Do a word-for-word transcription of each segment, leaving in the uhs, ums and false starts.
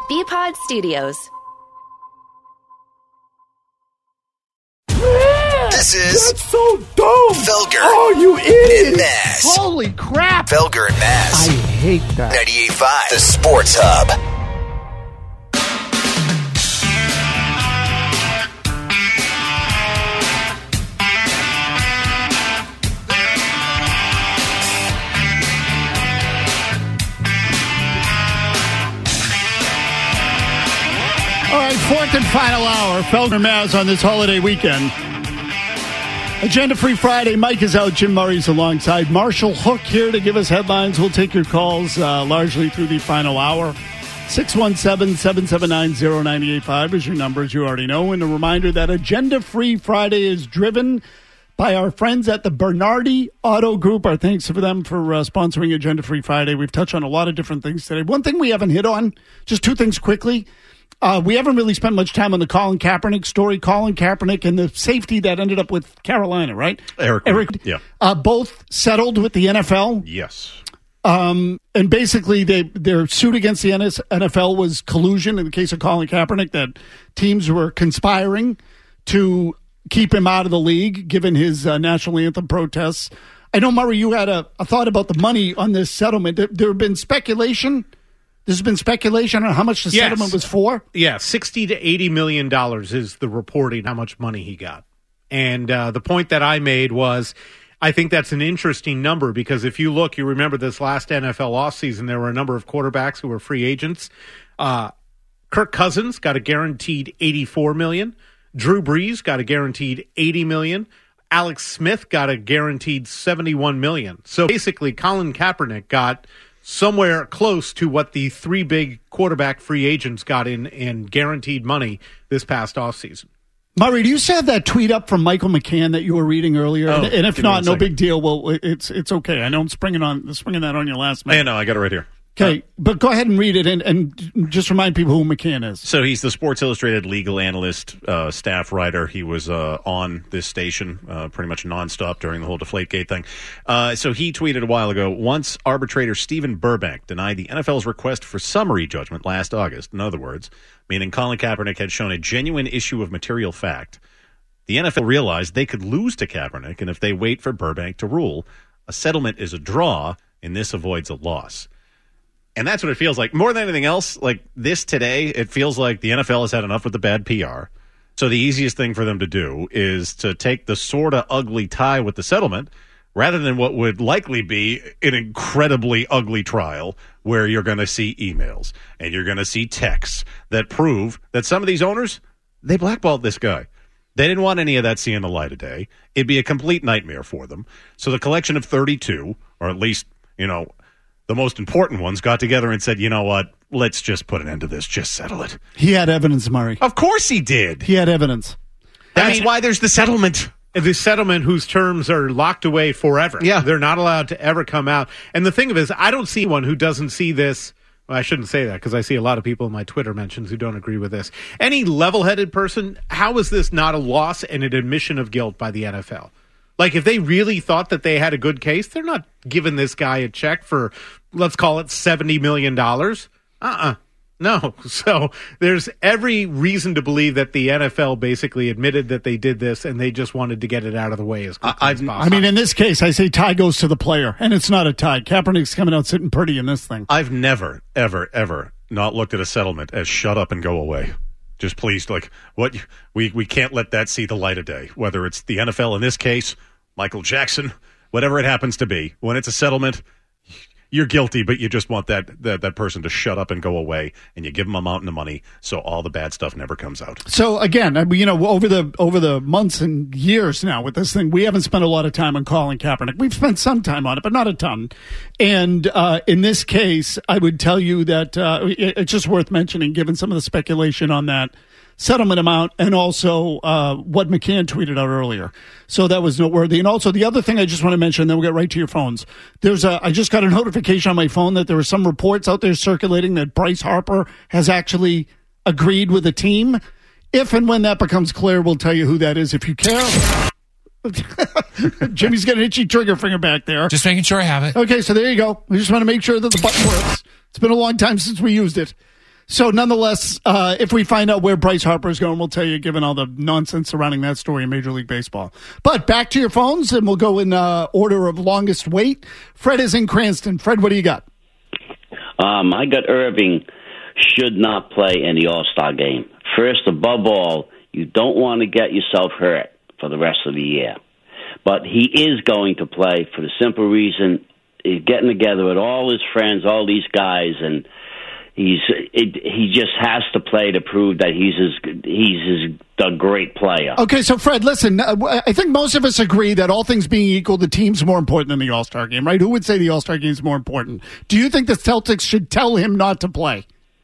B-Pod Studios. This is That's so dumb. Felger. Oh, you idiot. And Maz. Holy crap. Felger and Maz. I hate that. ninety-eight point five, The Sports Hub. All right, fourth and final hour. Felger Maz on this holiday weekend. Agenda-free Friday. Mike is out. Jim Murray's alongside. Marshall Hook here to give us headlines. We'll take your calls uh, largely through the final hour. six one seven, seven seven nine, zero nine eight five is your number, as you already know. And a reminder that Agenda-free Friday is driven by our friends at the Bernardi Auto Group. Our thanks for them for uh, sponsoring Agenda-free Friday. We've touched on a lot of different things today. One thing we haven't hit on, just two things quickly. Uh, we haven't really spent much time on the Colin Kaepernick story. Colin Kaepernick and the safety that ended up with Carolina, right? Eric. Eric. Yeah. Uh, both settled with the N F L. Yes. Um, and basically, they, their suit against the N F L was collusion in the case of Colin Kaepernick, that teams were conspiring to keep him out of the league, given his uh, national anthem protests. I know, Murray, you had a, a thought about the money on this settlement. There, there have been speculation. There's been speculation on how much the yes. settlement was for. Yeah, sixty to eighty million dollars is the reporting how much money he got. And uh, the point that I made was, I think that's an interesting number because if you look, you remember this last N F L offseason, there were a number of quarterbacks who were free agents. Uh, Kirk Cousins got a guaranteed eighty-four million dollars. Drew Brees got a guaranteed eighty million dollars. Alex Smith got a guaranteed seventy-one million dollars. So basically, Colin Kaepernick got somewhere close to what the three big quarterback free agents got in, in guaranteed money this past offseason. Murray, do you still have that tweet up from Michael McCann that you were reading earlier? Oh, and, and if give me not, one no second. big deal. Well, it's it's okay. I know I'm springing on springing that on your last minute. I know, I got it right here. Okay, but go ahead and read it and, and just remind people who McCann is. So he's the Sports Illustrated legal analyst, uh, staff writer. He was uh, on this station uh, pretty much nonstop during the whole Deflategate thing. Uh, so he tweeted a while ago, once arbitrator Stephen Burbank denied the N F L's request for summary judgment last August, in other words, meaning Colin Kaepernick had shown a genuine issue of material fact, the N F L realized they could lose to Kaepernick, and if they wait for Burbank to rule, a settlement is a draw, and this avoids a loss. And that's what it feels like. More than anything else, like this today, it feels like the N F L has had enough with the bad P R. So the easiest thing for them to do is to take the sort of ugly tie with the settlement rather than what would likely be an incredibly ugly trial where you're going to see emails and you're going to see texts that prove that some of these owners, they blackballed this guy. They didn't want any of that seeing the light of day. It'd be a complete nightmare for them. So the collection of thirty-two, or at least, you know, the most important ones, got together and said, you know what, let's just put an end to this. Just settle it. He had evidence, Murray. Of course he did. He had evidence. That's I mean, why there's the settlement. The settlement whose terms are locked away forever. Yeah. They're not allowed to ever come out. And the thing of it is, I don't see one who doesn't see this. Well, I shouldn't say that because I see a lot of people in my Twitter mentions who don't agree with this. Any level-headed person, how is this not a loss and an admission of guilt by the N F L? Like, if they really thought that they had a good case, they're not giving this guy a check for, let's call it seventy million dollars. Uh-uh. No. So there's every reason to believe that the N F L basically admitted that they did this and they just wanted to get it out of the way as quickly I, as possible. I mean, in this case, I say tie goes to the player, and it's not a tie. Kaepernick's coming out sitting pretty in this thing. I've never, ever, ever not looked at a settlement as shut up and go away. Just please, like, what we we can't let that see the light of day, whether it's the N F L in this case, Michael Jackson, whatever it happens to be. When it's a settlement, you're guilty, but you just want that, that that person to shut up and go away, and you give them a mountain of money so all the bad stuff never comes out. So again, I mean, you know, over the over the months and years now with this thing, we haven't spent a lot of time on Colin Kaepernick. We've spent some time on it, but not a ton. And uh, in this case, I would tell you that uh, it, it's just worth mentioning, given some of the speculation on that settlement amount and also uh, what McCann tweeted out earlier. So that was noteworthy. And also the other thing I just want to mention, then we'll get right to your phones. There's a, I just got a notification on my phone that there were some reports out there circulating that Bryce Harper has actually agreed with the team. If and when that becomes clear, we'll tell you who that is if you care. Jimmy's got an itchy trigger finger back there. Just making sure I have it. Okay, so there you go. We just want to make sure that the button works. It's been a long time since we used it. So nonetheless, uh, if we find out where Bryce Harper is going, we'll tell you, given all the nonsense surrounding that story in Major League Baseball. But back to your phones, and we'll go in uh, order of longest wait. Fred is in Cranston. Fred, what do you got? Um, I got Irving should not play in the All-Star game. First, above all, you don't want to get yourself hurt for the rest of the year. But he is going to play for the simple reason he's getting together with all his friends, all these guys, and he's it, he just has to play to prove that he's as, he's as, a great player. Okay, so Fred, listen, I think most of us agree that all things being equal, the team's more important than the All-Star game, right? Who would say the All-Star game is more important? Do you think the Celtics should tell him not to play?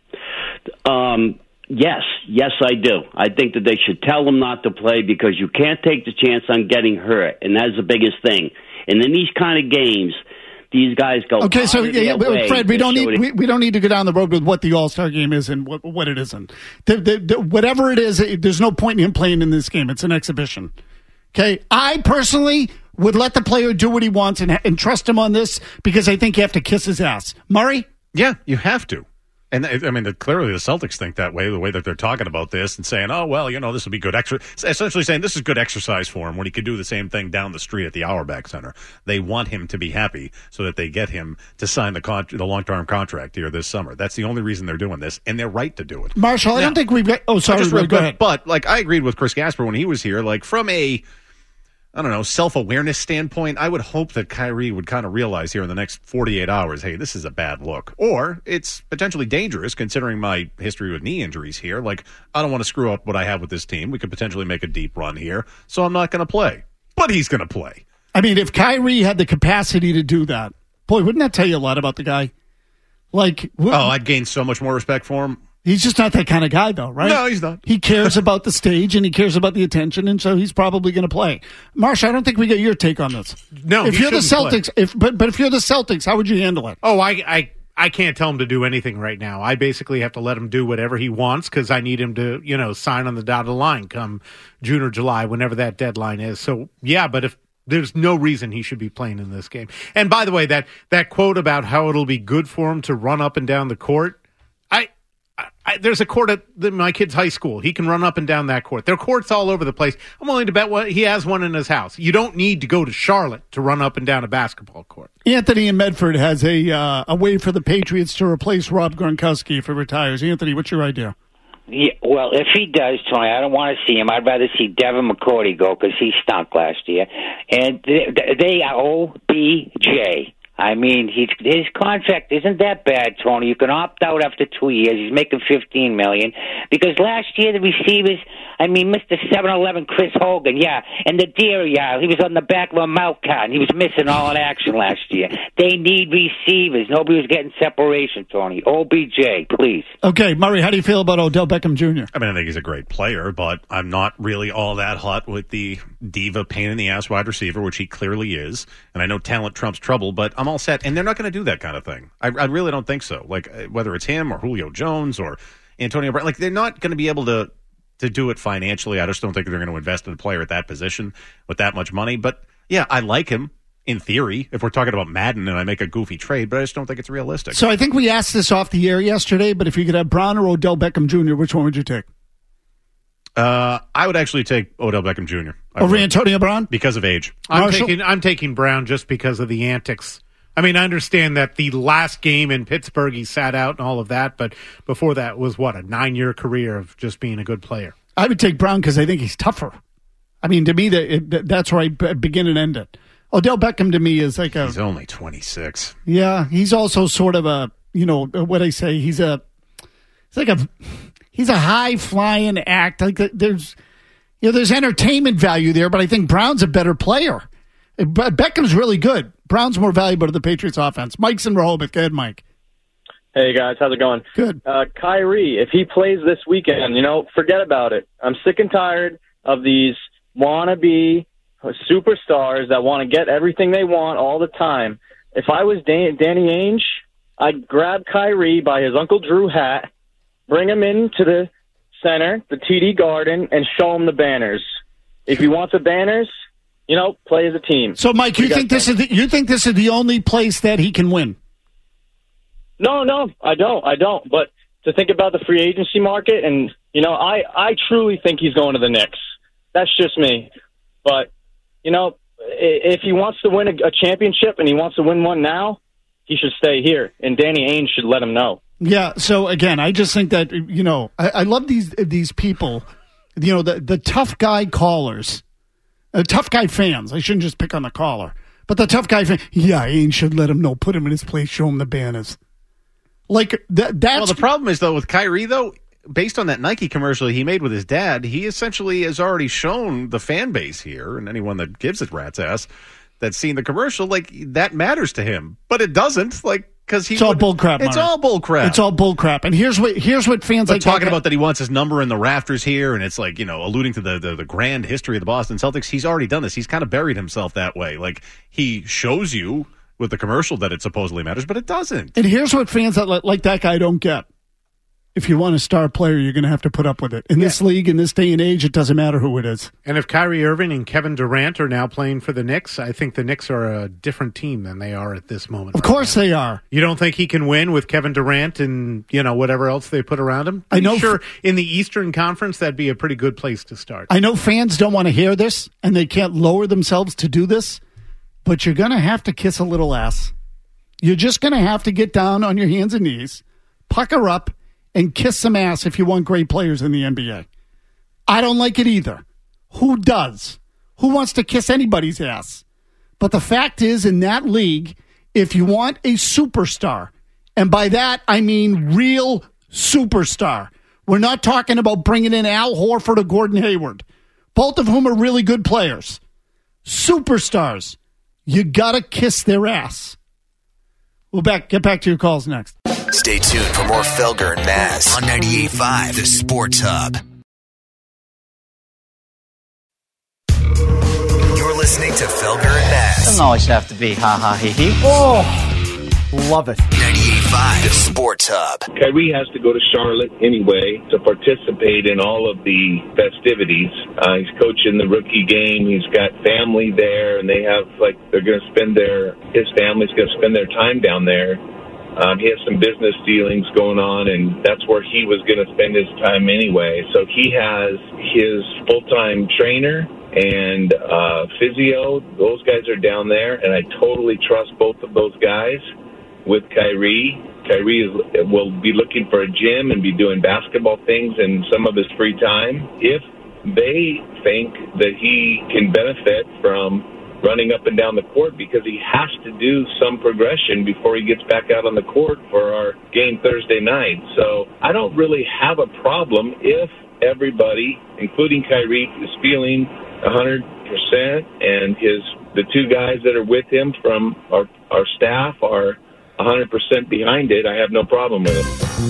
Um, yes, yes, I do. I think that they should tell him not to play because you can't take the chance on getting hurt, and that's the biggest thing. And in these kind of games, these guys go. Okay, so yeah, way Fred, we don't need it. we, we don't need to go down the road with what the All-Star game is and what, what it isn't. The, the, the, whatever it is, it, there's no point in him playing in this game. It's an exhibition. Okay, I personally would let the player do what he wants and, and trust him on this because I think you have to kiss his ass. Murray? Yeah, you have to. And, I mean, clearly the Celtics think that way, the way that they're talking about this and saying, oh, well, you know, this will be good exercise. Essentially saying this is good exercise for him when he could do the same thing down the street at the Auerbach Center. They want him to be happy so that they get him to sign the con- the long-term contract here this summer. That's the only reason they're doing this, and they're right to do it. Marshall, now, I don't think we've got – oh, sorry, just, go but, ahead. But, like, I agreed with Chris Gasper when he was here. Like, from a – I don't know, self-awareness standpoint, I would hope that Kyrie would kind of realize here in the next forty-eight hours, hey, this is a bad look. Or it's potentially dangerous considering my history with knee injuries here. Like, I don't want to screw up what I have with this team. We could potentially make a deep run here, so I'm not going to play. But he's going to play. I mean, if Kyrie had the capacity to do that, boy, wouldn't that tell you a lot about the guy? Like, oh, I'd gain so much more respect for him. He's just not that kind of guy, though, right? No, he's not. He cares about the stage and he cares about the attention, and so he's probably going to play. Marsha, I don't think we get your take on this. No, if he you're the shouldn't Celtics, play. if but but if you're the Celtics, how would you handle it? Oh, I I I can't tell him to do anything right now. I basically have to let him do whatever he wants because I need him to, you know, sign on the dotted line come June or July, whenever that deadline is. So yeah, but if there's no reason he should be playing in this game. And by the way, that that quote about how it'll be good for him to run up and down the court, I. I, there's a court at the, my kid's high school. He can run up and down that court. There are courts all over the place. I'm willing to bet what, he has one in his house. You don't need to go to Charlotte to run up and down a basketball court. Anthony in Medford has a uh, a way for the Patriots to replace Rob Gronkowski if he retires. Anthony, what's your idea? Yeah, well, if he does, Tony, I don't want to see him. I'd rather see Devin McCourty go because he stunk last year. And they, they are O B J. I mean, he's, his contract isn't that bad, Tony. You can opt out after two years. He's making fifteen million dollars. Because last year the receivers, I mean, Mister seven eleven Chris Hogan, yeah, and the deer, yeah, he was on the back of a mouth cart, and he was missing all in action last year. They need receivers. Nobody was getting separation, Tony. O B J, please. Okay, Murray, how do you feel about Odell Beckham Junior? I mean, I think he's a great player, but I'm not really all that hot with the diva pain-in-the-ass wide receiver, which he clearly is. And I know talent trumps trouble, but I'm all set. And they're not going to do that kind of thing. I, I really don't think so. Like, whether it's him or Julio Jones or Antonio Brown, like, they're not going to be able to to do it financially. I just don't think they're going to invest in a player at that position with that much money. But, yeah, I like him in theory if we're talking about Madden and I make a goofy trade, but I just don't think it's realistic. So I think we asked this off the air yesterday, but if you could have Brown or Odell Beckham Junior, which one would you take? Uh, I would actually take Odell Beckham Junior Over Antonio Brown? Because of age. I'm Marshall? taking I'm taking Brown just because of the antics. I mean, I understand that the last game in Pittsburgh he sat out and all of that, but before that was, what, a nine-year career of just being a good player. I would take Brown because I think he's tougher. I mean, to me, the, it, that's where I begin and end it. Odell Beckham to me is like a... He's only twenty-six. Yeah, he's also sort of a, you know, what I say, he's a... It's like a... He's a high-flying act. Like there's, you know, there's entertainment value there, but I think Brown's a better player. Beckham's really good. Brown's more valuable to the Patriots offense. Mike's in Rehoboth. Go ahead, Mike. Hey, guys. How's it going? Good. Uh, Kyrie, if he plays this weekend, you know, forget about it. I'm sick and tired of these wannabe superstars that want to get everything they want all the time. If I was Dan- Danny Ainge, I'd grab Kyrie by his Uncle Drew hat, bring him into the center, the T D Garden, and show him the banners. If he wants the banners, you know, play as a team. So, Mike, you, you think this think? is the, you think this is the only place that he can win? No, no, I don't. I don't. But to think about the free agency market. And, you know, I, I truly think he's going to the Knicks. That's just me. But, you know, if he wants to win a, a championship and he wants to win one now, he should stay here. And Danny Ainge should let him know. Yeah, so again, I just think that, you know, I, I love these these people, you know, the, the tough guy callers, uh, tough guy fans. I shouldn't just pick on the caller. But the tough guy fan, yeah, Ainge should let him know, put him in his place, show him the banners. Like, that, that's... Well, the problem is, though, with Kyrie, though, based on that Nike commercial he made with his dad, he essentially has already shown the fan base here, and anyone that gives it rat's ass, that's seen the commercial, like, that matters to him. But it doesn't, like, because he... It's all would, bullcrap, It's Mark. all bullcrap. It's all bullcrap. And here's what here's what fans but like... talking about that he wants his number in the rafters here, and it's like, you know, alluding to the, the, the grand history of the Boston Celtics, he's already done this. He's kind of buried himself that way. Like, he shows you with the commercial that it supposedly matters, but it doesn't. And here's what fans that like that guy don't get. If you want a star player, you're going to have to put up with it. In yeah. this league, in this day and age, it doesn't matter who it is. And if Kyrie Irving and Kevin Durant are now playing for the Knicks, I think the Knicks are a different team than they are at this moment. Of right course now. they are. You don't think he can win with Kevin Durant and, you know, whatever else they put around him? I know. Sure, in the Eastern Conference, that'd be a pretty good place to start. I know fans don't want to hear this, and they can't lower themselves to do this, but you're going to have to kiss a little ass. You're just going to have to get down on your hands and knees, pucker up, and kiss some ass if you want great players in the N B A. I don't like it either. Who does? Who wants to kiss anybody's ass? But the fact is, in that league, if you want a superstar, and by that I mean real superstar, we're not talking about bringing in Al Horford or Gordon Hayward, both of whom are really good players. Superstars, you got to kiss their ass. We'll back get back to your calls next. Stay tuned for more Felger and Maz on ninety-eight point five, The Sports Hub. You're listening to Felger and Maz. Doesn't always have to be ha ha he he. Oh, love it. ninety-eight point five, The Sports Hub. Kyrie has to go to Charlotte anyway to participate in all of the festivities. Uh, he's coaching the rookie game. He's got family there, and they have, like, they're going to spend their, his family's going to spend their time down there. Um, he has some business dealings going on, and that's where he was going to spend his time anyway. So he has his full-time trainer and uh, physio. Those guys are down there, and I totally trust both of those guys with Kyrie. Kyrie is, will be looking for a gym and be doing basketball things in some of his free time. If they think that he can benefit from running up and down the court, because he has to do some progression before he gets back out on the court for our game Thursday night. So I don't really have a problem if everybody, including Kyrie, is feeling one hundred percent, and his the two guys that are with him from our, our staff are one hundred percent behind it. I have no problem with it.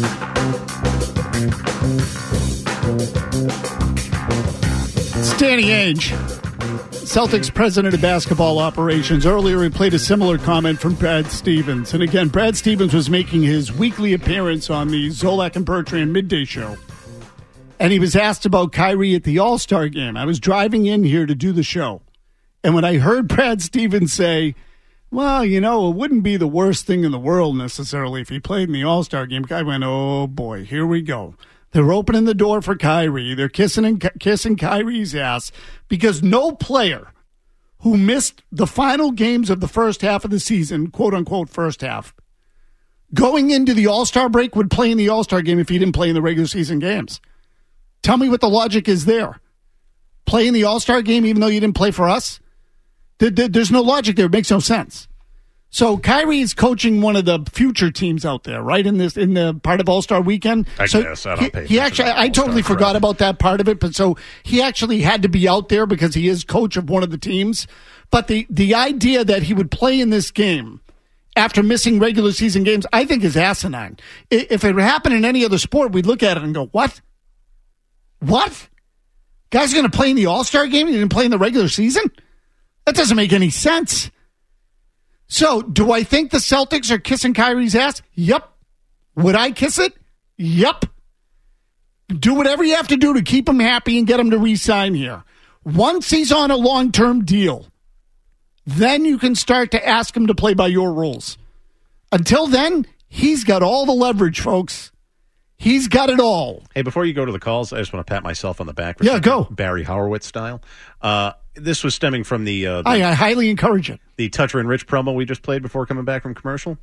It's Danny Ainge, Celtics president of basketball operations. Earlier, he played a similar comment from Brad Stevens. And again, Brad Stevens was making his weekly appearance on the Zolak and Bertrand midday show. And he was asked about Kyrie at the All-Star game. I was driving in here to do the show. And when I heard Brad Stevens say, well, you know, it wouldn't be the worst thing in the world necessarily if he played in the All-Star game, I went, oh, boy, here we go. They're opening the door for Kyrie. They're kissing and kissing Kyrie's ass because no player who missed the final games of the first half of the season, quote unquote first half, going into the All-Star break would play in the All-Star game if he didn't play in the regular season games. Tell me what the logic is there. Play in the All-Star game even though you didn't play for us? There's no logic there. It makes no sense. So Kyrie's coaching one of the future teams out there, right? In this, in the part of All-Star Weekend. I so guess I don't he, pay he actually, I totally All-Star forgot crap. about that part of it. But so he actually had to be out there because he is coach of one of the teams. But the the idea that he would play in this game after missing regular season games, I think is asinine. If it happened in any other sport, we'd look at it and go, "What? What? Guy's going to play in the All-Star game and he didn't play in the regular season? That doesn't make any sense." So, do I think the Celtics are kissing Kyrie's ass? Yup. Would I kiss it? Yup. Do whatever you have to do to keep him happy and get him to re-sign here. Once he's on a long-term deal, then you can start to ask him to play by your rules. Until then, he's got all the leverage, folks. He's got it all. Hey, before you go to the calls, I just want to pat myself on the back. For Yeah, go. Barry Horowitz style. Uh, this was stemming from the, uh, the I, I highly encourage it. the Toucher and Rich promo we just played before coming back from commercial.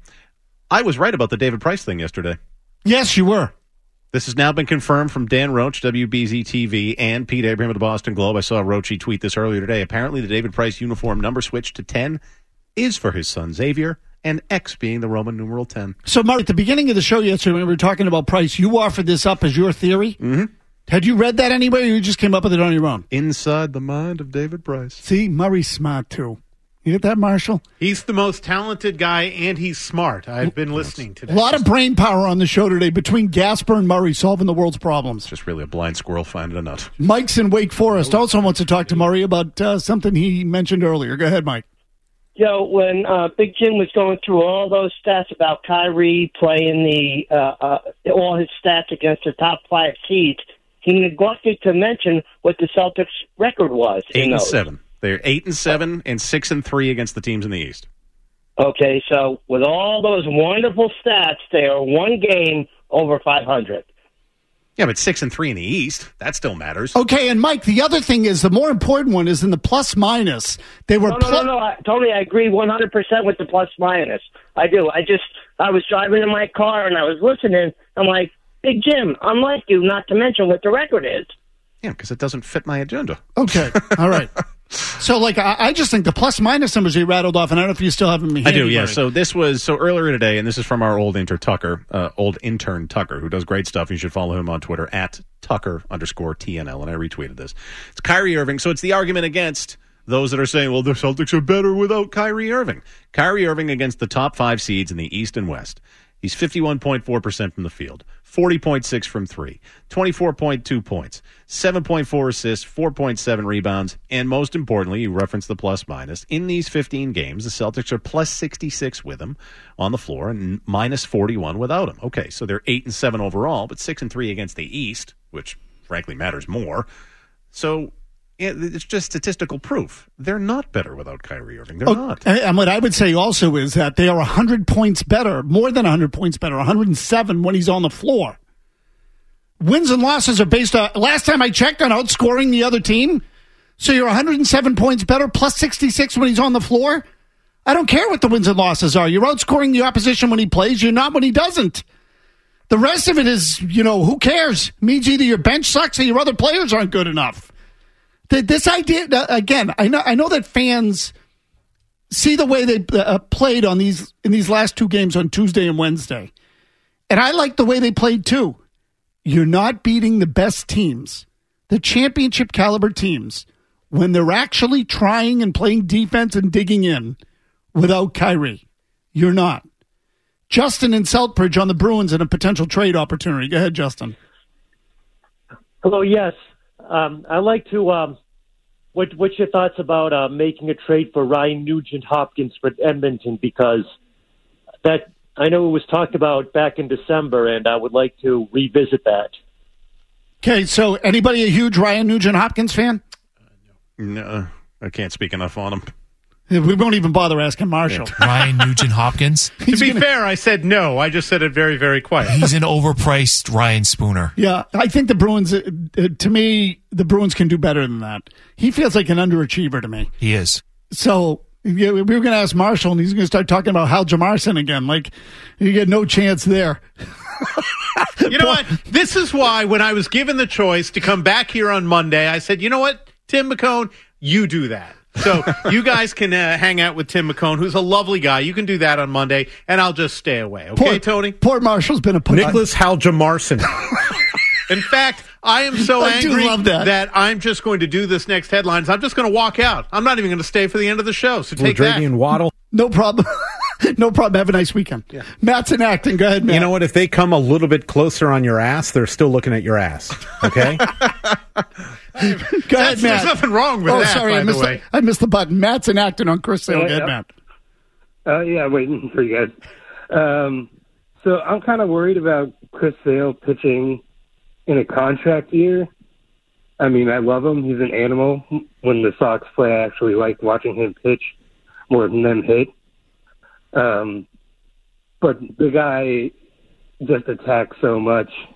I was right about the David Price thing yesterday. Yes, you were. This has now been confirmed from Dan Roach, W B Z T V, and Pete Abraham of the Boston Globe. I saw Roachy tweet this earlier today. Apparently, the David Price uniform number switch to ten is for his son Xavier, and X being the Roman numeral ten. So, Mark, at the beginning of the show yesterday, when we were talking about Price, you offered this up as your theory. Mm-hmm. Had you read that anywhere, or you just came up with it on your own? Inside the mind of David Price. See, Murray's smart, too. You get that, Marshall? He's the most talented guy, and he's smart. I've been listening to that. A lot of brain power on the show today between Gasper and Murray solving the world's problems. Just really a blind squirrel finding a nut. Mike's in Wake Forest also wants to talk to Murray about uh, something he mentioned earlier. Go ahead, Mike. Yo, when uh, Big Jim was going through all those stats about Kyrie playing the uh, uh, all his stats against the top five seeds, he neglected to mention what the Celtics' record was. Eight in and those. seven. They're eight and seven and six and three against the teams in the East. Okay, so with all those wonderful stats, they are one game over five hundred. Yeah, but six and three in the East, that still matters. Okay, and Mike, the other thing is, the more important one is in the plus minus. They were No, no, no, no. I, Tony, I agree one hundred percent with the plus minus. I do. I just, I was driving in my car and I was listening. I'm like, Big Jim, unlike you, not to mention what the record is. Yeah, because it doesn't fit my agenda. Okay, all right. So, like, I, I just think the plus-minus numbers he rattled off, and I don't know if you still have them I do, yeah. So this was, so earlier today, and this is from our old intern Tucker, uh, old intern Tucker, who does great stuff. You should follow him on Twitter, at Tucker underscore T N L, and I retweeted this. It's Kyrie Irving, so it's the argument against those that are saying, well, the Celtics are better without Kyrie Irving. Kyrie Irving against the top five seeds in the East and West. He's fifty-one point four percent from the field, forty point six from three, twenty-four point two points, seven point four assists, four point seven rebounds, and most importantly, you referenced the plus minus. In these fifteen games, the Celtics are plus sixty-six with him on the floor and minus forty-one without him. Okay, so they're eight and seven overall, but six and three against the East, which frankly matters more. So it's just statistical proof. They're not better without Kyrie Irving. They're oh, not. And what I would say also is that they are one hundred points better, more than one hundred points better, one hundred seven when he's on the floor. Wins and losses are based on, last time I checked, on outscoring the other team. So you're one hundred seven points better, plus sixty-six when he's on the floor. I don't care what the wins and losses are. You're outscoring the opposition when he plays. You're not when he doesn't. The rest of it is, you know, who cares? It means either your bench sucks or your other players aren't good enough. This idea, again, I know I know that fans see the way they uh, played on these in these last two games on Tuesday and Wednesday. And I like the way they played too. You're not beating the best teams, the championship caliber teams, when they're actually trying and playing defense and digging in without Kyrie. You're not. Justin in Southbridge on the Bruins and a potential trade opportunity. Go ahead, Justin. Hello, yes. Um, I'd like to, um, what, what's your thoughts about uh, making a trade for Ryan Nugent-Hopkins for Edmonton? Because that I know it was talked about back in December, and I would like to revisit that. Okay, so anybody a huge Ryan Nugent-Hopkins fan? No, I can't speak enough on him. We won't even bother asking Marshall. Ryan Nugent-Hopkins? To be gonna... fair, I said no. I just said it very, very quiet. He's an overpriced Ryan Spooner. Yeah, I think the Bruins, uh, uh, to me, the Bruins can do better than that. He feels like an underachiever to me. He is. So yeah, we were going to ask Marshall, and he's going to start talking about Hal Jamarson again. Like, you get no chance there. You know what? This is why when I was given the choice to come back here on Monday, I said, you know what, Tim McCone, you do that. So you guys can uh, hang out with Tim McCone, who's a lovely guy. You can do that on Monday, and I'll just stay away. Okay, poor, Tony? Poor Marshall's been a put Nicholas Haljamarson. In fact, I am so I angry love that. that I'm just going to do this next headlines. I'm just going to walk out. I'm not even going to stay for the end of the show. So take that. and Waddle. No problem. No problem. Have a nice weekend. Yeah. Matt's in Acton. Go ahead, Matt. You know what? If they come a little bit closer on your ass, they're still looking at your ass. Okay? Go ahead, Matt. There's nothing wrong with oh, that, sorry, by I missed the way. The, I missed the button. Matt's in Acton on Chris Sale. Yeah, Go ahead, yeah. Matt. Uh, yeah, waiting for you guys. Um, so I'm kind of worried about Chris Sale pitching in a contract year. I mean, I love him. He's an animal. When the Sox play, I actually like watching him pitch more than them hit. Um, but the guy just attacks so much,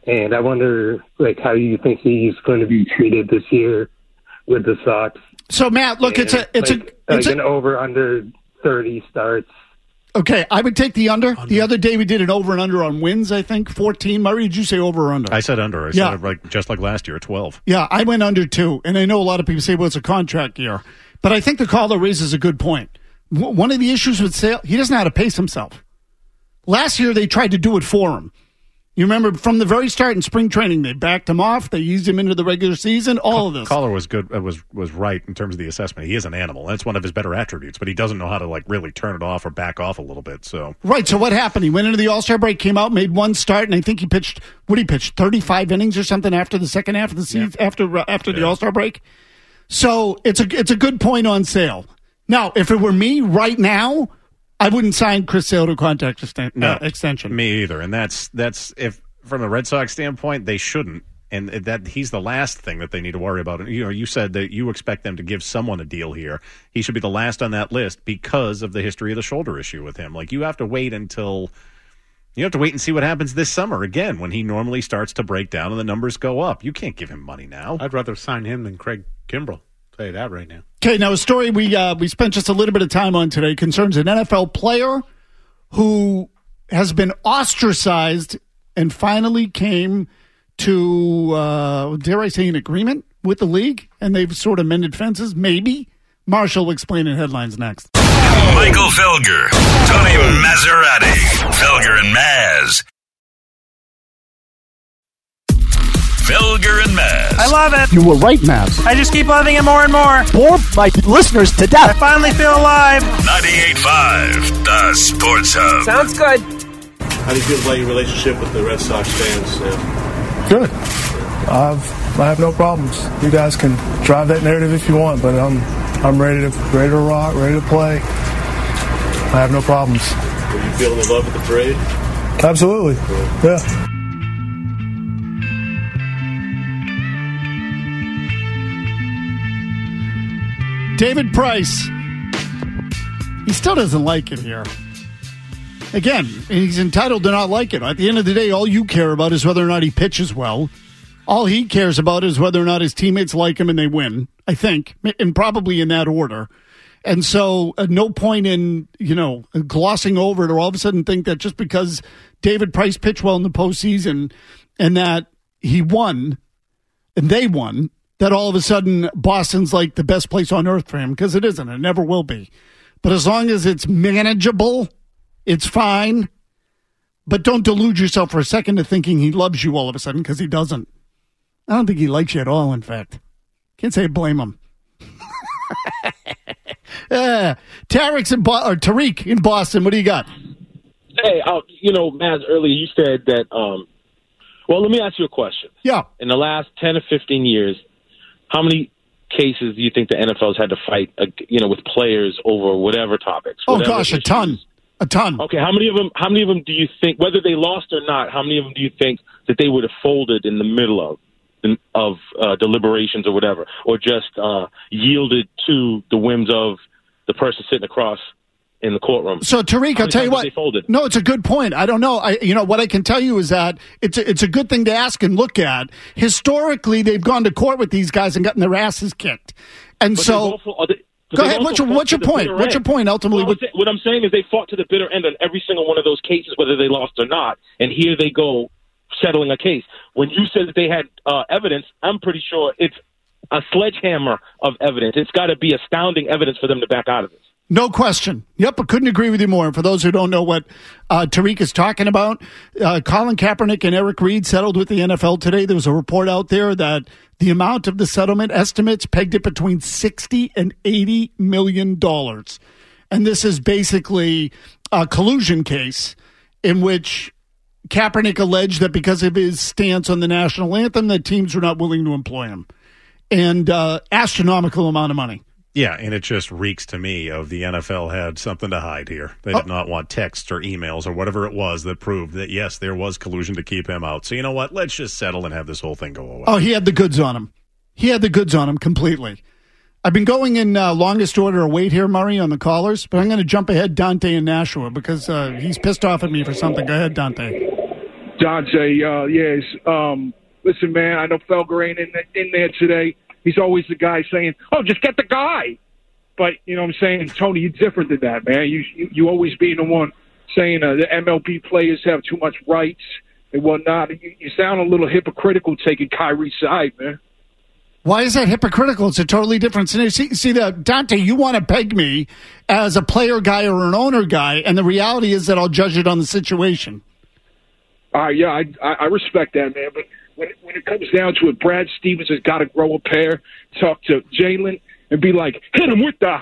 and I wonder like how you think he's going to be treated this year with the Sox. So Matt, look, and, it's a it's like, a it's like a, an over under thirty starts. Okay, I would take the under. under. The other day we did an over and under on wins, I think, fourteen. Murray, did you say over or under? I said under. I yeah. said like just like last year, twelve. Yeah, I went under too. And I know a lot of people say, well, it's a contract year. But I think the caller raises a good point. W- one of the issues with Sale, he doesn't know how to pace himself. Last year they tried to do it for him. You remember from the very start in spring training, they backed him off. They eased him into the regular season. All of this. Caller was good. Uh, was was right in terms of the assessment. He is an animal. That's one of his better attributes. But he doesn't know how to like really turn it off or back off a little bit. So right. So what happened? He went into the All-Star break, came out, made one start, and I think he pitched. What he pitched thirty-five innings or something after the second half of the season. Yeah. After uh, after yeah. the All-Star break. So it's a it's a good point on Sale. Now, if it were me right now, I wouldn't sign Chris Sale to a contract exten- no, uh, extension. Me either. And that's that's if. From a Red Sox standpoint, they shouldn't, and that he's the last thing that they need to worry about. You know, you said that you expect them to give someone a deal here. He should be the last on that list because of the history of the shoulder issue with him. Like, you have to wait until you have to wait and see what happens this summer again when he normally starts to break down and the numbers go up. You can't give him money now. I'd rather sign him than Craig Kimbrell. I'll tell you that right now. Okay, now a story we uh, we spent just a little bit of time on today concerns an N F L player who has been ostracized and finally came to, uh, dare I say, an agreement with the league, and they've sort of mended fences, maybe. Marshall will explain in headlines next. Michael Felger, Tony Maserati, Felger and Maz. Felger and Maz. I love it. You were right, Maz. I just keep loving it more and more. Bore my listeners to death. I finally feel alive. ninety-eight point five, the Sports Hub. Sounds good. How do you feel about your relationship with the Red Sox fans? Yeah. Good. I've, I have no problems. You guys can drive that narrative if you want, but I'm I'm ready to ready to rock, ready to play. I have no problems. Are you feeling the love of the parade? Absolutely. Cool. Yeah. David Price. He still doesn't like it here. Again, he's entitled to not like it. At the end of the day, all you care about is whether or not he pitches well. All he cares about is whether or not his teammates like him and they win, I think, and probably in that order. And so uh, no point in, you know, glossing over it or all of a sudden think that just because David Price pitched well in the postseason and that he won and they won, that all of a sudden Boston's like the best place on earth for him, because it isn't. It never will be. But as long as it's manageable, it's fine. But don't delude yourself for a second to thinking he loves you all of a sudden, because he doesn't. I don't think he likes you at all, in fact. Can't say I blame him. uh, Tarek's in Bo- or Tariq in Boston. What do you got? Hey, uh, you know, Maz, earlier you said that, um, well, let me ask you a question. Yeah. In the last ten or fifteen years, how many cases do you think the N F L's had to fight, uh, you know, with players over whatever topics? Oh, whatever gosh, issues? a ton. A ton. Okay, how many of them, how many of them do you think, whether they lost or not, how many of them do you think that they would have folded in the middle of? of uh, deliberations or whatever, or just uh, yielded to the whims of the person sitting across in the courtroom? So, Tariq, I'll tell you what. They folded? No, it's a good point. I don't know. I, you know, what I can tell you is that it's a, it's a good thing to ask and look at. Historically, they've gone to court with these guys and gotten their asses kicked. And But so, also, uh, they, go ahead. What's your, what's your point? What's your point, ultimately? Well, what, what I'm saying is they fought to the bitter end on every single one of those cases, whether they lost or not. And here they go, settling a case. When you said that they had uh, evidence, I'm pretty sure it's a sledgehammer of evidence. It's got to be astounding evidence for them to back out of this. No question. Yep, I couldn't agree with you more. And for those who don't know what uh, Tariq is talking about, uh, Colin Kaepernick and Eric Reed settled with the N F L today. There was a report out there that the amount of the settlement estimates pegged it between sixty and eighty million dollars. And this is basically a collusion case in which Kaepernick alleged that because of his stance on the national anthem, that teams were not willing to employ him. And uh, astronomical amount of money. Yeah, and it just reeks to me of the N F L had something to hide here. They oh. did not want texts or emails or whatever it was that proved that, yes, there was collusion to keep him out. So you know what? Let's just settle and have this whole thing go away. Oh, he had the goods on him. He had the goods on him completely. I've been going in uh, longest order of wait here, Murray, on the callers, but I'm going to jump ahead Dante in Nashua because uh, he's pissed off at me for something. Go ahead, Dante. Dante, uh, yes. Um, listen, man, I know Felger ain't in, in there today. He's always the guy saying, oh, just get the guy. But, you know what I'm saying, Tony, you're different than that, man. You you, you always being the one saying uh, the M L B players have too much rights and whatnot. You, you sound a little hypocritical taking Kyrie's side, man. Why is that hypocritical? It's a totally different scenario. See, see that, Dante, you want to peg me as a player guy or an owner guy, and the reality is that I'll judge it on the situation. Uh, yeah, I, I I respect that, man. But when it, when it comes down to it, Brad Stevens has got to grow a pair, talk to Jalen, and be like, hit him with the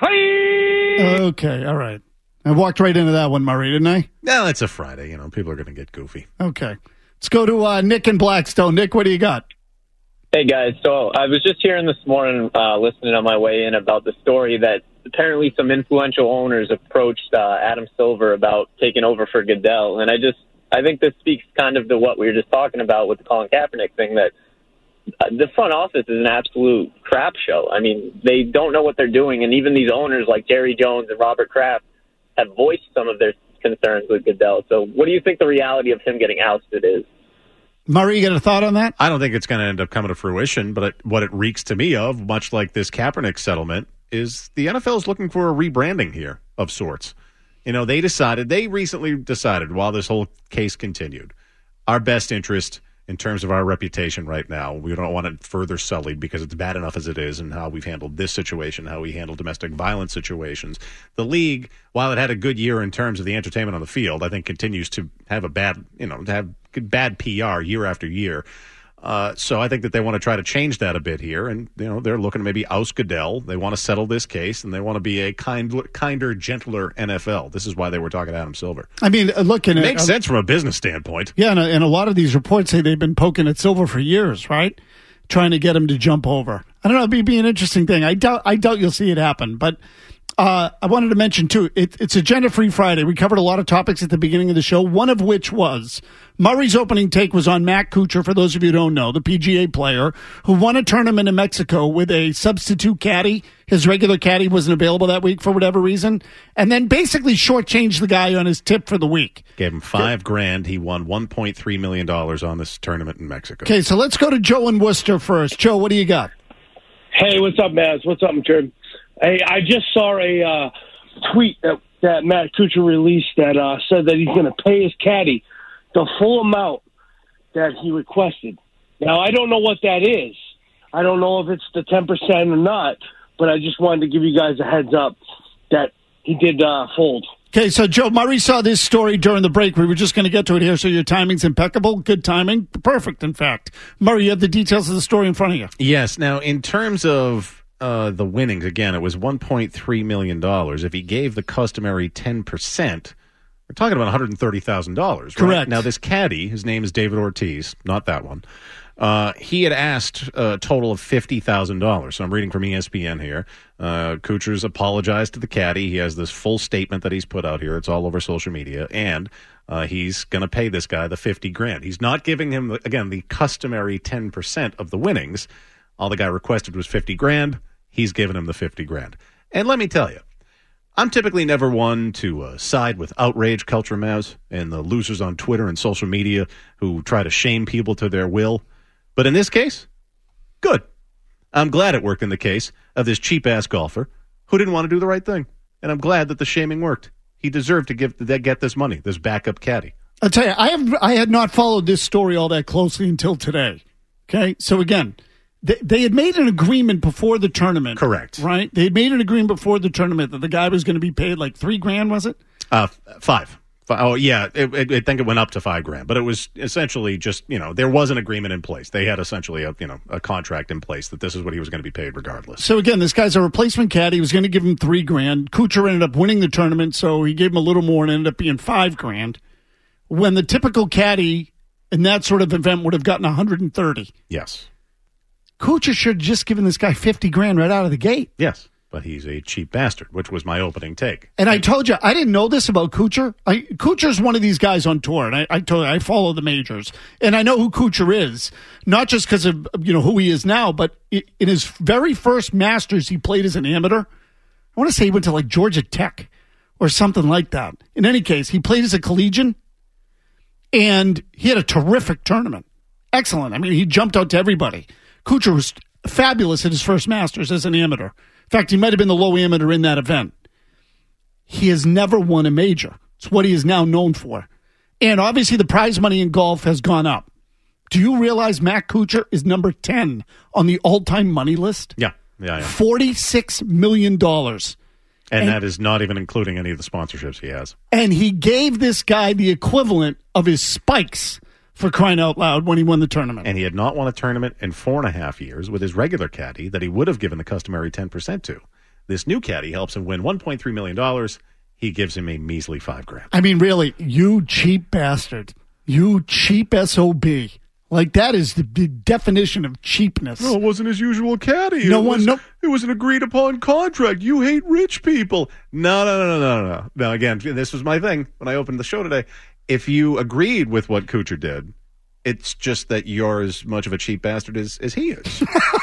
hey! Okay, all right. I walked right into that one, Murray, didn't I? No, it's a Friday. You know, people are going to get goofy. Okay. Let's go to uh, Nick in Blackstone. Nick, what do you got? Hey, guys. So I was just hearing this morning, uh, listening on my way in, about the story that apparently some influential owners approached uh, Adam Silver about taking over for Goodell. And I just, I think this speaks kind of to what we were just talking about with the Colin Kaepernick thing, that uh, the front office is an absolute crap show. I mean, they don't know what they're doing. And even these owners like Jerry Jones and Robert Kraft have voiced some of their concerns with Goodell. So what do you think the reality of him getting ousted is? Murray, you got a thought on that? I don't think it's going to end up coming to fruition, but it, what it reeks to me of, much like this Kaepernick settlement, is the N F L is looking for a rebranding here of sorts. You know, they decided, they recently decided while this whole case continued, our best interest in terms of our reputation right now, we don't want it further sullied because it's bad enough as it is, and how we've handled this situation, how we handle domestic violence situations. The league, while it had a good year in terms of the entertainment on the field, I think continues to have a bad, you know, to have bad P R year after year. Uh, so I think that they want to try to change that a bit here, and you know they're looking to maybe oust Goodell. They want to settle this case, and they want to be a kind, kinder, gentler N F L. This is why they were talking to Adam Silver. I mean, look, it makes uh, sense from a business standpoint. Yeah, and a, and a lot of these reports say they've been poking at Silver for years, right? Trying to get him to jump over. I don't know. It'd be an interesting thing. I doubt. I doubt you'll see it happen, but. Uh, I wanted to mention, too, it, it's Agenda Free Friday. We covered a lot of topics at the beginning of the show, one of which was Murray's opening take was on Matt Kuchar, for those of you who don't know, the P G A player who won a tournament in Mexico with a substitute caddy. His regular caddy wasn't available that week for whatever reason, and then basically shortchanged the guy on his tip for the week. Gave him five grand. He won one point three million dollars on this tournament in Mexico. Okay, so let's go to Joe in Worcester first. Joe, what do you got? Hey, what's up, Maz? What's up, Jared? Hey, I just saw a uh, tweet that, that Matt Kuchar released that uh, said that he's going to pay his caddy the full amount that he requested. Now, I don't know what that is. I don't know if it's the ten percent or not, but I just wanted to give you guys a heads up that he did uh, fold. Okay, so Joe, Murray saw this story during the break. We were just going to get to it here, so your timing's impeccable. Good timing. Perfect, in fact. Murray, you have the details of the story in front of you. Yes. Now, in terms of uh, the winnings, again, it was one point three million dollars. If he gave the customary ten percent, we're talking about one hundred thirty thousand dollars. Right? Correct. Now, this caddy, his name is David Ortiz, not that one. Uh, he had asked a total of fifty thousand dollars. So I'm reading from E S P N here. Uh, Kuchar's apologized to the caddy. He has this full statement that he's put out here. It's all over social media. And uh, he's going to pay this guy the fifty grand. He's not giving him, again, the customary ten percent of the winnings. All the guy requested was fifty grand. He's given him the fifty grand. And let me tell you, I'm typically never one to uh, side with outrage culture, Maz, and the losers on Twitter and social media who try to shame people to their will. But in this case, good. I'm glad it worked in the case of this cheap-ass golfer who didn't want to do the right thing. And I'm glad that the shaming worked. He deserved to give to get this money, this backup caddy. I'll tell you, I have I had not followed this story all that closely until today. Okay? So again, they, they had made an agreement before the tournament. Correct. Right? They had made an agreement before the tournament that the guy was going to be paid like three grand, was it? Uh, five. Oh, yeah, it, it, I think it went up to five grand, but it was essentially just, you know, there was an agreement in place. They had essentially a, you know, a contract in place that this is what he was going to be paid regardless. So again, this guy's a replacement caddy. He was going to give him three grand. Kuchar ended up winning the tournament, so he gave him a little more and ended up being five grand. When the typical caddy in that sort of event would have gotten one hundred thirty. Yes. Kuchar should have just given this guy fifty grand right out of the gate. Yes. But he's a cheap bastard, which was my opening take. And I told you, I didn't know this about Kuchar. I, Kuchar's one of these guys on tour, and I, I told you, I follow the majors. And I know who Kuchar is, not just because of, you know, who he is now, but in his very first Masters he played as an amateur. I want to say he went to like Georgia Tech or something like that. In any case, he played as a collegian. And he had a terrific tournament. Excellent. I mean, he jumped out to everybody. Kuchar was fabulous at his first Masters as an amateur. In fact, he might have been the low amateur in that event. He has never won a major. It's what he is now known for. And obviously the prize money in golf has gone up. Do you realize Matt Kuchar is number ten on the all-time money list? Yeah, yeah, yeah. forty-six million dollars. And, And- that is not even including any of the sponsorships he has. And he gave this guy the equivalent of his spikes, for crying out loud, when he won the tournament. And he had not won a tournament in four and a half years with his regular caddy that he would have given the customary ten percent to. This new caddy helps him win one point three million dollars. He gives him a measly five grand. I mean, really, you cheap bastard. You cheap S O B. Like, that is the, the definition of cheapness. No, it wasn't his usual caddy. No it one, was, no. It was an agreed upon contract. You hate rich people. No, no, no, no, no, no. Now, again, this was my thing when I opened the show today. If you agreed with what Kuchar did, it's just that you're as much of a cheap bastard as, as he is.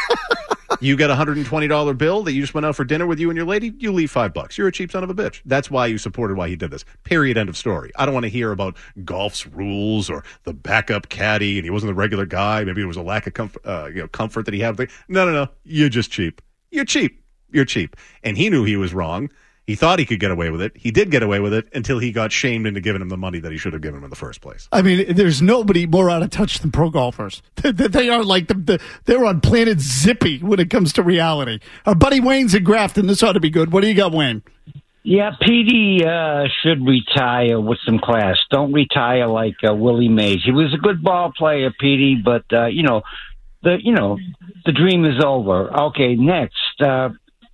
You get a one hundred twenty dollars bill that you just went out for dinner with you and your lady, you leave five bucks. You're a cheap son of a bitch. That's why you supported why he did this. Period. End of story. I don't want to hear about golf's rules or the backup caddy and he wasn't the regular guy. Maybe it was a lack of comfort, uh, you know, comfort that he had. No, no, no. You're just cheap. You're cheap. You're cheap. And he knew he was wrong. He thought he could get away with it. He did get away with it until he got shamed into giving him the money that he should have given him in the first place. I mean, there's nobody more out of touch than pro golfers. They are like the, the they're on planet Zippy when it comes to reality. Our buddy Wayne's in Grafton. This ought to be good. What do you got, Wayne? Yeah, P D uh, should retire with some class. Don't retire like uh, Willie Mays. He was a good ball player, P D, but uh, you know, the you know, the dream is over. Okay, next. Uh,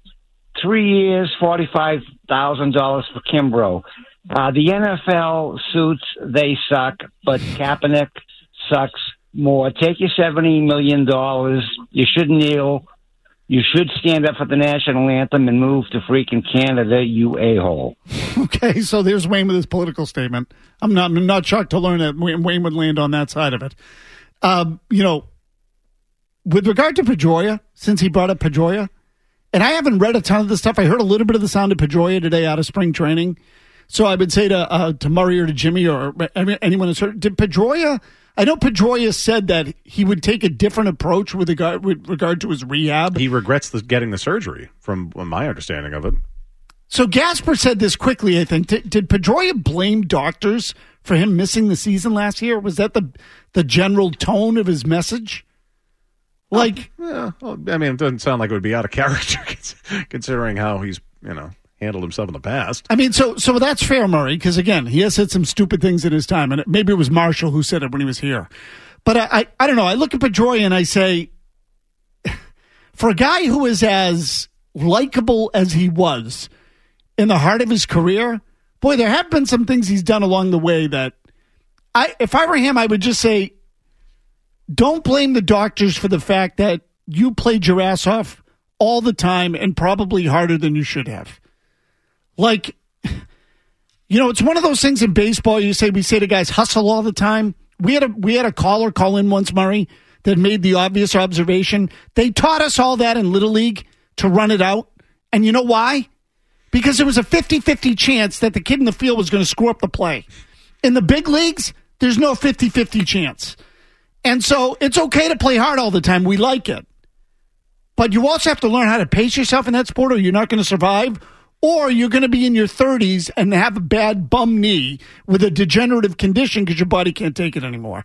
Three years, forty-five thousand dollars for Kimbrough. Uh, the N F L suits, they suck, but Kaepernick sucks more. Take your seventy million dollars. You should kneel. You should stand up for the national anthem and move to freaking Canada, you a-hole. Okay, so there's Wayne with his political statement. I'm not, I'm not shocked to learn that Wayne would land on that side of it. Um, you know, with regard to Pedroia, since he brought up Pedroia, and I haven't read a ton of this stuff. I heard a little bit of the sound of Pedroia today out of spring training. So I would say to uh, to Murray or to Jimmy or anyone who's heard, did Pedroia, I know Pedroia said that he would take a different approach with regard, with regard to his rehab. He regrets the, getting the surgery, from my understanding of it. So Gasper said this quickly, I think. Did, did Pedroia blame doctors for him missing the season last year? Was that the the general tone of his message? Like, yeah, well, I mean, it doesn't sound like it would be out of character considering how he's, you know, handled himself in the past. I mean, so so that's fair, Murray, because, again, he has said some stupid things in his time, and maybe it was Marshall who said it when he was here. But I, I, I don't know. I look at Pedroia and I say, for a guy who is as likable as he was in the heart of his career, boy, there have been some things he's done along the way that, I, if I were him, I would just say, don't blame the doctors for the fact that you played your ass off all the time and probably harder than you should have. Like, you know, it's one of those things in baseball. You say, we say to guys, hustle all the time. We had a, we had a caller call in once, Murray, that made the obvious observation. They taught us all that in Little League to run it out. And you know why? Because there was a fifty-fifty chance that the kid in the field was going to screw up the play. In the big leagues, there's no fifty-fifty chance. And so it's okay to play hard all the time. We like it. But you also have to learn how to pace yourself in that sport or you're not going to survive. Or you're going to be in your thirties and have a bad bum knee with a degenerative condition because your body can't take it anymore.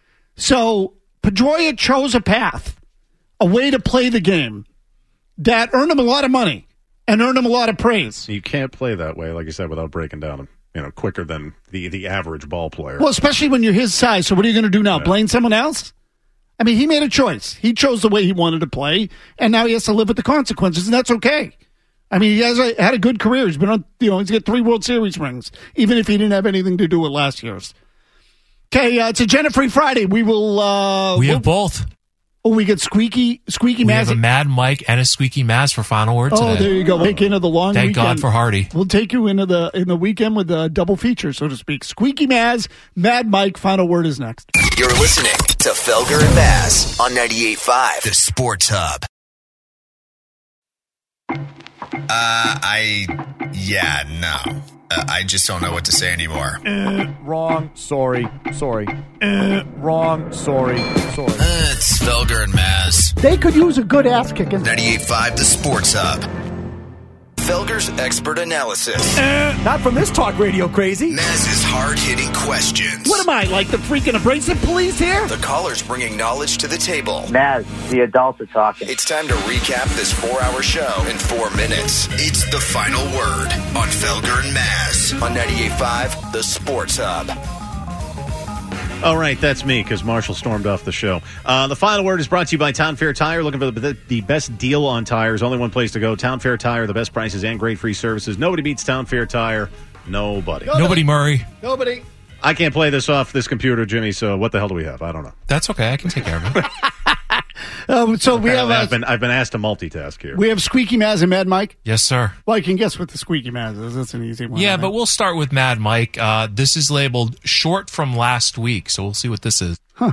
So Pedroia chose a path, a way to play the game that earned him a lot of money and earned him a lot of praise. You can't play that way, like you said, without breaking down, you know, quicker than the, the average ball player. Well, especially when you're his size. So what are you going to do now? Yeah. Blame someone else? I mean, he made a choice. He chose the way he wanted to play, and now he has to live with the consequences, and that's okay. I mean, he has a, had a good career. He's been on, you know, he's got three World Series rings, even if he didn't have anything to do with last year's. Okay, uh, it's a Jenna-free Friday. We will. Uh, we we'll, have both. Oh, we get Squeaky, Squeaky we Maz. We have a Mad Mike and a Squeaky Maz for final word today. Oh, there you go. Take into the long Thank weekend. God for Hardy. We'll take you into the in the weekend with a double feature, so to speak. Squeaky Maz, Mad Mike. Final word is next. You're listening to Felger and Maz on ninety-eight point five, The Sports Hub. Uh, I, yeah, no. Uh, I just don't know what to say anymore. Uh, wrong. Sorry. Sorry. Uh, wrong. Sorry. Sorry. Uh, it's Felger and Maz. They could use a good ass kicking. ninety-eight point five The Sports Hub. Felger's expert analysis. Uh, not from this talk radio crazy. Maz's hard-hitting questions. What am I, like the freaking abrasive police here? The callers bringing knowledge to the table. Maz, the adults are talking. It's time to recap this four-hour show in four minutes. It's the final word on Felger and Maz on ninety-eight point five The Sports Hub. All right, that's me because Marshall stormed off the show. Uh, the final word is brought to you by Town Fair Tire. Looking for the, the best deal on tires. Only one place to go. Town Fair Tire, the best prices and great free services. Nobody beats Town Fair Tire. Nobody. Nobody, Nobody Murray. Nobody. I can't play this off this computer, Jimmy, so what the hell do we have? I don't know. That's okay. I can take care of it. Um, so we have. Uh, I've been I've been asked to multitask here. We have Squeaky Maz and Mad Mike. Yes, sir. Well, I can guess what the Squeaky Maz is. That's an easy one. Yeah, right? but we'll start with Mad Mike. Uh, this is labeled short from last week, so we'll see what this is. Huh.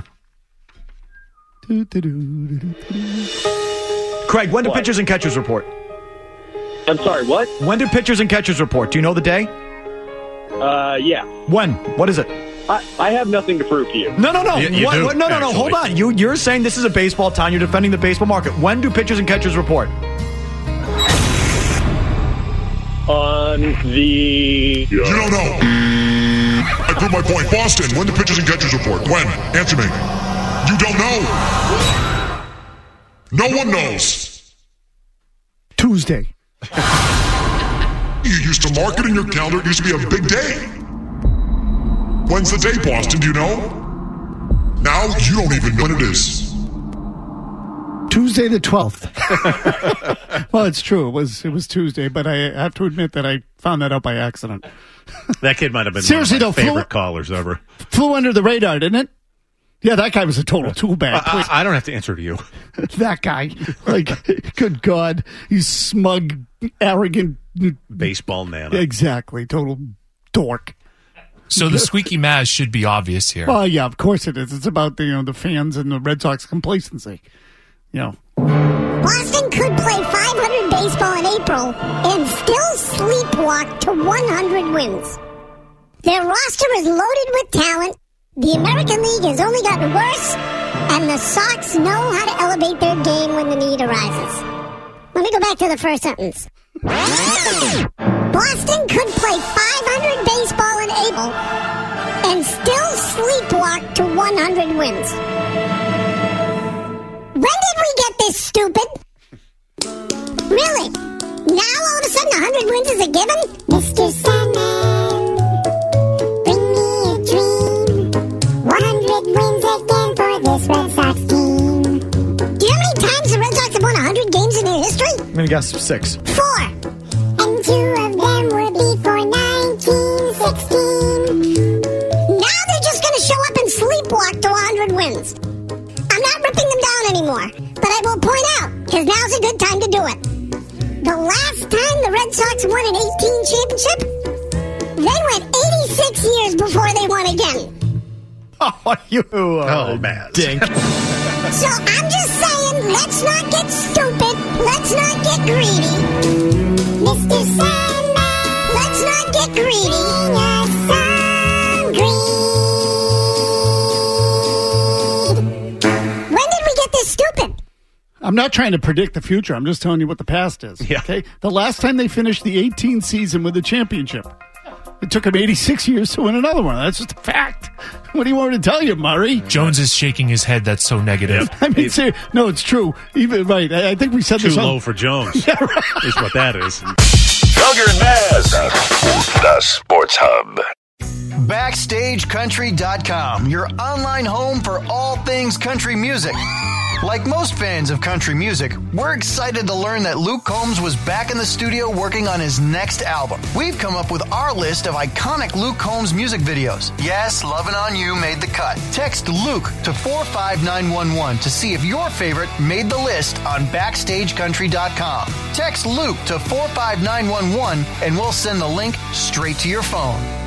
Craig, when do what? pitchers and catchers report? I'm sorry, what? When do pitchers and catchers report? Do you know the day? Uh, yeah. When? What is it? I, I have nothing to prove to you. No, no, no. You, you what, do, what, no, no, no. Hold on. You, you're saying this is a baseball town. You're defending the baseball market. When do pitchers and catchers report? On the... You don't know. I prove my point. Boston, when do pitchers and catchers report? When? Answer me. You don't know. No one knows. Tuesday. You used to mark it in your calendar. It used to be a big day. When's the day, Boston? Do you know? Now you don't even know when it is. Tuesday the twelfth. Well, it's true. It was it was Tuesday, but I have to admit that I found that out by accident. That kid might have been Seriously, one of my though, favorite flew, callers ever. Flew under the radar, didn't it? Yeah, that guy was a total tool bag. I, I, I don't have to answer to you. That guy. Like, good God. He's smug, arrogant. Baseball nana. Exactly. Total dork. So the Squeaky Maz should be obvious here. Well, yeah, of course it is. It's about the, you know, the fans and the Red Sox complacency. You know. Boston could play five hundred baseball in April and still sleepwalk to one hundred wins. Their roster is loaded with talent. The American League has only gotten worse, and the Sox know how to elevate their game when the need arises. Let me go back to the first sentence. Boston could play five hundred baseball in April and still sleepwalk to one hundred wins. When did we get this stupid? Really? Now all of a sudden one hundred wins is a given? Mister Sandman, bring me a dream. one hundred wins again for this Red Sox team. Do you know how many times the Red Sox have won one hundred games in their history? I'm going to guess six. Four. And two of them were before nineteen sixteen. Now they're just going to show up and sleepwalk to one hundred wins. I'm not ripping them down anymore, but I will point out, because now's a good time to do it. The last time the Red Sox won an eighteen championship, they went eighty-six years before they won again. Oh, you oh, man. Dink. So I'm just saying, let's not get stupid. Let's not get greedy. Mister Sandman, let's not get greedy. Yes, I'm greed. When did we get this stupid? I'm not trying to predict the future. I'm just telling you what the past is. Yeah. Okay. The last time they finished the eighteenth season with a championship, it took them eighty-six years to win another one. That's just a fact. What do you want me to tell you, Murray? Jones is shaking his head. That's so negative. I mean, say, no, it's true. Even right. I, I think we said Too this. Too low on, for Jones. Yeah, right. Is what that is. Felger and Maz, the Sports Hub. Backstage Country dot com, your online home for all things country music. Like most fans of country music, we're excited to learn that Luke Combs was back in the studio working on his next album. We've come up with our list of iconic Luke Combs music videos. Yes, Lovin' On You made the cut. Text Luke to four five nine one one to see if your favorite made the list on Backstage Country dot com. Text Luke to four five nine one one and we'll send the link straight to your phone.